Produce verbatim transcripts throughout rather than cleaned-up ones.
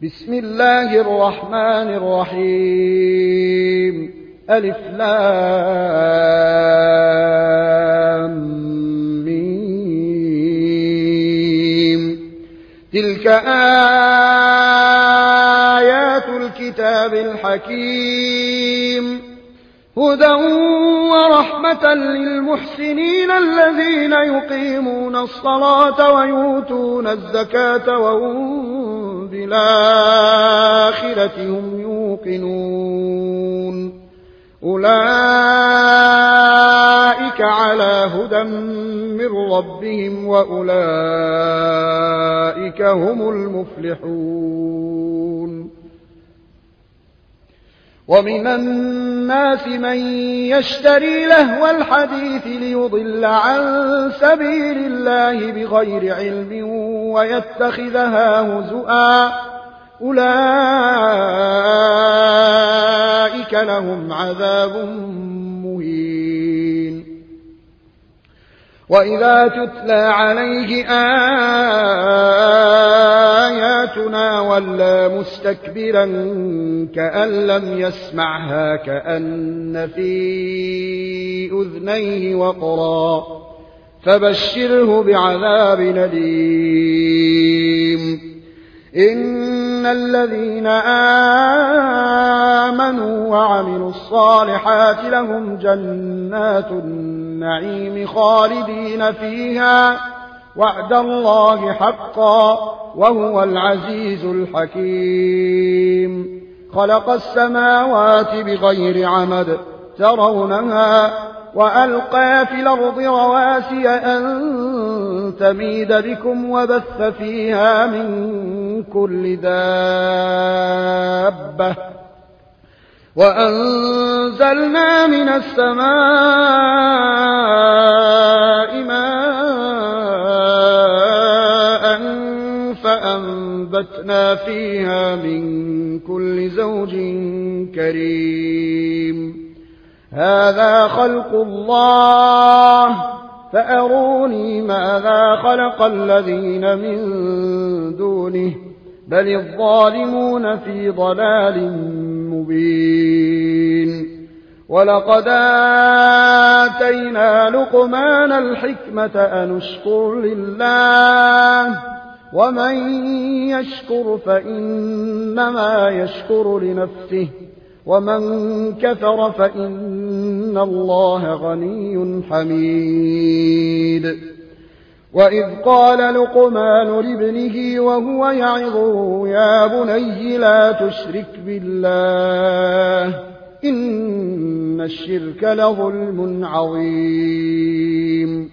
بسم الله الرحمن الرحيم. ألف لام ميم. تلك آيات الكتاب الحكيم، هدى ورحمة للمحسنين الذين يقيمون الصلاة ويؤتون الزكاة وهم بالآخرة هم يوقنون. أولئك على هدى من ربهم وأولئك هم المفلحون. ومن الناس من يشتري لهو الحديث ليضل عن سبيل الله بغير علم ويتخذها هزؤا، أولئك لهم عذاب مهين. وإذا تتلى عليه آياتنا ولى مستكبرا كأن لم يسمعها كأن في أذنيه وقرا، فبشره بعذاب أليم. إن الذين آمنوا وعملوا الصالحات لهم جنات النعيم خالدين فيها، وعد الله حقا وهو العزيز الحكيم. خلق السماوات بغير عمد ترونها، وألقى في الأرض رواسي أن تميد بكم وبث فيها من كل دابة، وأنزلنا من السماء ماء فأنبتنا فيها من كل زوج كريم. هذا خلق الله فأروني ماذا خلق الذين من دونه، بل الظالمون في ضلال مبين. ولقد آتينا لقمان الحكمة أن اشكر لله، ومن يشكر فإنما يشكر لنفسه، ومن كفر فإن الله غني حميد. وإذ قال لقمان لابنه وهو يعظه يا بني لا تشرك بالله إن الشرك لظلم عظيم.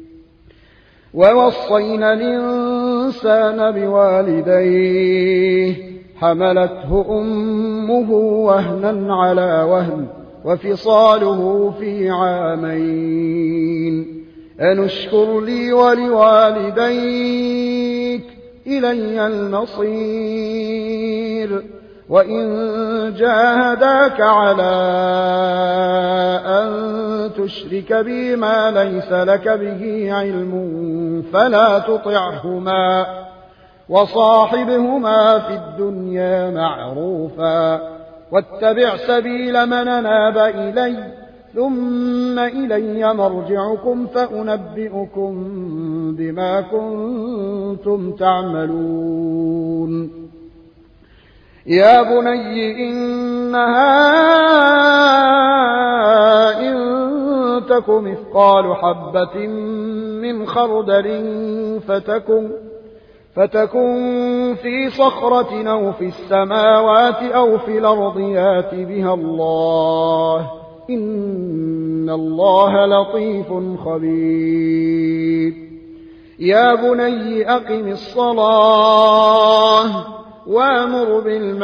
ووصينا الإنسان بوالديه حملته أمه وهنا على وهن وفصاله في عامين أن اشكر لي ولوالديك إلي المصير. وإن جاهداك على أن تشرك بي ما ليس لك به علم فلا تطعهما، وصاحبهما في الدنيا معروفا، واتبع سبيل من أناب إلي، ثم إلي مرجعكم فأنبئكم بما كنتم تعملون. يا بني إنها إن تك مثقال حبة من خردل فتكن فتكن في صخرة أو في السماوات أو في الأرض يات بها الله إن الله لطيف خبير. يا بني أقم الصلاة وأمر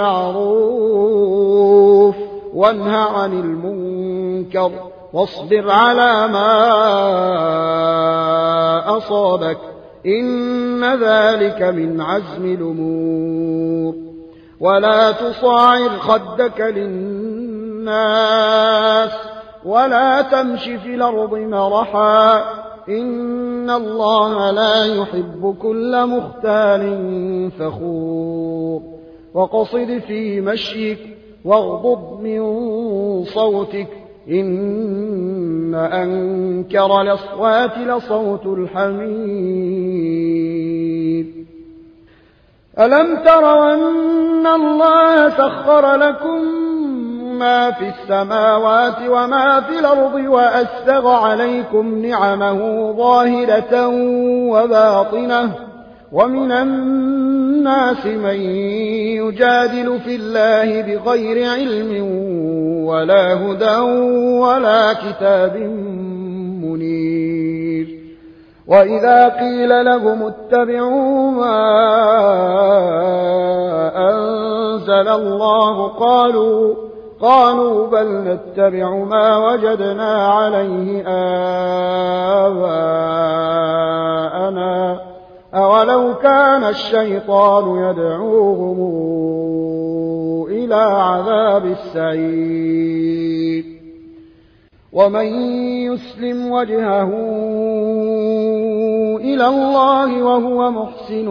بالمعروف وانه عن المنكر واصبر على ما أصابك إن ذلك من عزم الأمور. ولا تصاعر خدك للناس ولا تمش في الأرض مرحا إن الله لا يحب كل مختال فخور. وقصد في مشيك واغضض من صوتك إن أنكر الأصوات لصوت الحمير. ألم تروا أن الله سخر لكم ما في السماوات وما في الأرض وأسبغ عليكم نعمه ظاهرة وباطنة ومن الناس من يجادل في الله بغير علم ولا هدى ولا كتاب منير. وإذا قيل لهم اتبعوا ما أنزل الله قالوا قالوا بل نتبع ما وجدنا عليه آباءنا أولو كان الشيطان يدعوهم إلى عذاب السعير. ومن يسلم وجهه إلى الله وهو محسن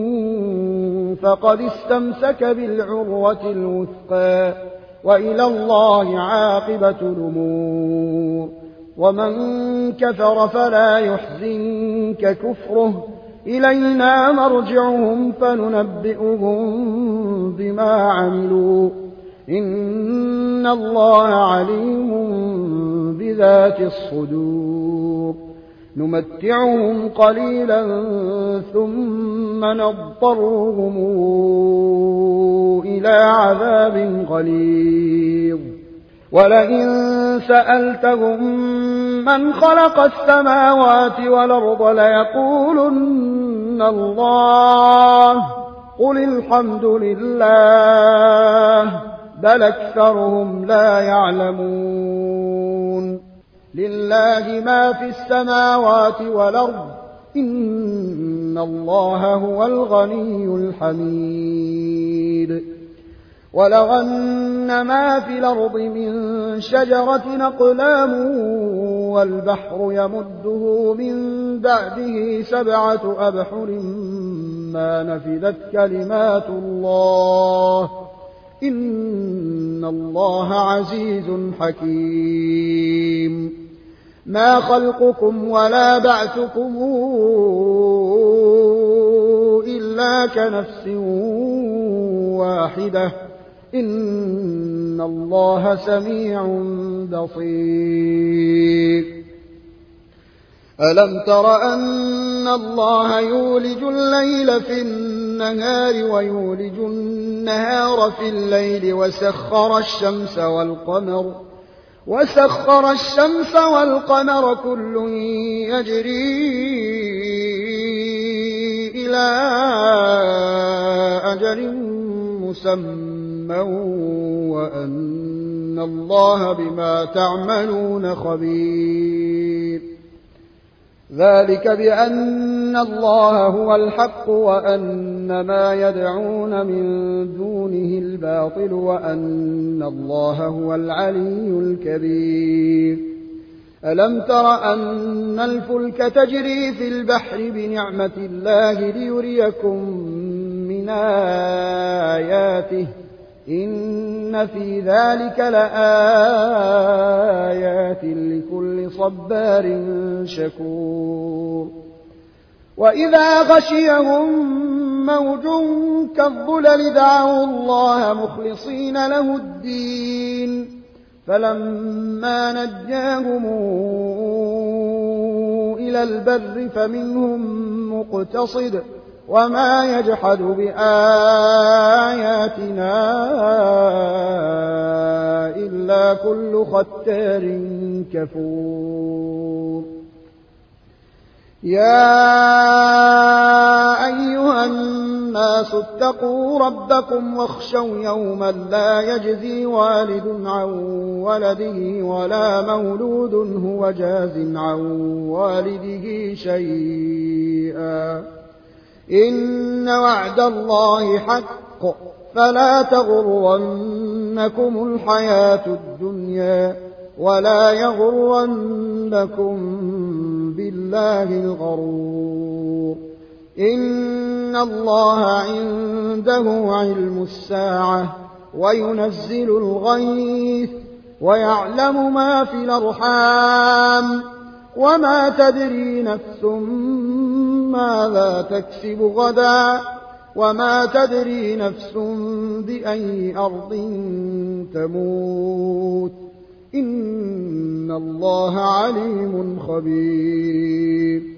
فقد استمسك بالعروة الوثقى وإلى الله عاقبة الأمور. ومن كفر فلا يحزنك كفره إلينا مرجعهم فننبئهم بما عملوا إن الله عليم بذات الصدور. نمتعهم قليلا ثم نضطرهم إلى عذاب غليظ. ولئن سألتهم من خلق السماوات والأرض ليقولن الله قل الحمد لله بل أكثرهم لا يعلمون. لله ما في السماوات والأرض إن الله هو الغني الحميد. ولو أن ما في الأرض من شجرة أقلام والبحر يمده من بعده سبعة أبحر ما نفذت كلمات الله إن الله عزيز حكيم. ما خلقكم ولا بعثكم إلا كنفس واحدة إن الله سميع بصير. ألم تر أن الله يولج الليل في النهار ويولج النهار في الليل وسخر الشمس والقمر وسخر الشمس والقمر كل يجري إلى أجل مسمى وأن الله بما تعملون خبير. ذلك بأن الله هو الحق وأن ما يدعون من دونه الباطل وأن الله هو العلي الكبير. ألم تر أن الفلك تجري في البحر بنعمة الله ليريكم من آياته إن في ذلك لآيات لكل صبار شكور. وإذا غشيهم موج كالظلل دعوا الله مخلصين له الدين فلما نجاهم إلى البر فمنهم مقتصد وما يجحد بآياتنا إلا كل ختار كفور. يا أيها الناس اتقوا ربكم واخشوا يوما لا يجزي والد عن ولده ولا مولود هو جاز عن والده شيئا إن وعد الله حق فلا تغرنكم الحياة الدنيا ولا يغرنكم بالله الغرور. إن الله عنده علم الساعة وينزل الغيث ويعلم ما في الأرحام وما تدري نفس ماذا تكسب غدا وما تدري نفس بأي أرض تموت إن الله عليم خبير